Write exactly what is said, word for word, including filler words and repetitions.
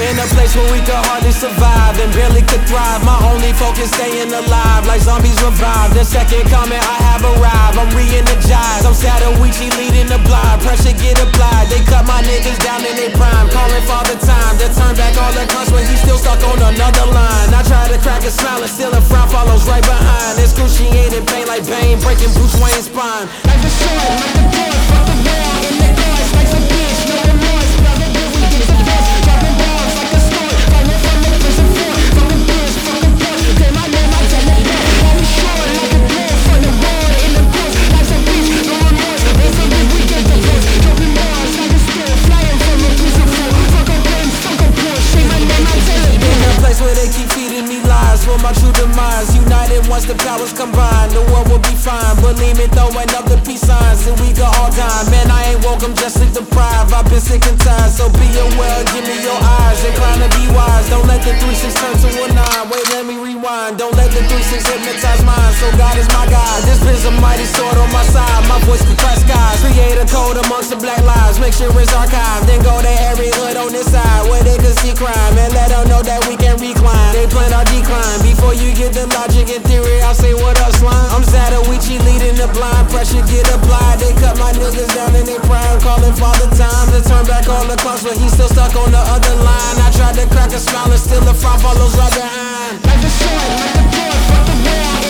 In a place where we could hardly survive and barely could thrive. My only focus staying alive, like zombies revive. The second comment, I have arrived, I'm re-energized. I'm Sadawichi leading the blind, pressure get applied. They cut my niggas down in their prime, calling Father Time to turn back all the cunts when he's still stuck on another line. I try to crack a smile and still a frown follows right behind. Excruciating pain like Bane, breaking Bruce Wayne's spine. Like the sword, like the door, fuck the wall in the guards, like some bitch, no remorse. Now the bill we get the best, dropping bombs like a sword. Falling from the prison floor, fuck a bitch, fuck a bitch. Say my name, I tell it back. Call me short, like a door, from the wall in the course, like some bitch, no remorse. Now the bill we get the best, dropping bombs like a sword. Flying from the prison floor, fuck a bitch, fuck a bitch. Say my name, I tell it back. In a place where they keep feeding me lies for my true demise. United once the powers combine, the world will be fine. Believe me, throwing up the peace signs and we go all time. Man, I ain't woke, I'm just sleep deprived. I've been sick and tired, so be aware. Give me your eyes, incline to be wise. Don't let the three six turn to a nine. Wait, let me rewind. Don't let the three six hypnotize mine. So God is my guide. This bit's a mighty sword on my side. My voice can crack skies. Create a code amongst the black lives. Make sure it's archived. Then go to every hood on this side where they can see crime and let them know that we can recline. They plan our decline. Before you get the logic and theory, I'll say what up, slime. I'm Sadawichi leading the blind. Pressure get applied. They cut my niggas down in their prime, calling Father Time to turn back all the clocks, but he's still stuck on the other line. I tried to crack a smile and still the frown follows right behind. Like the sword, like the door, fuck the wall.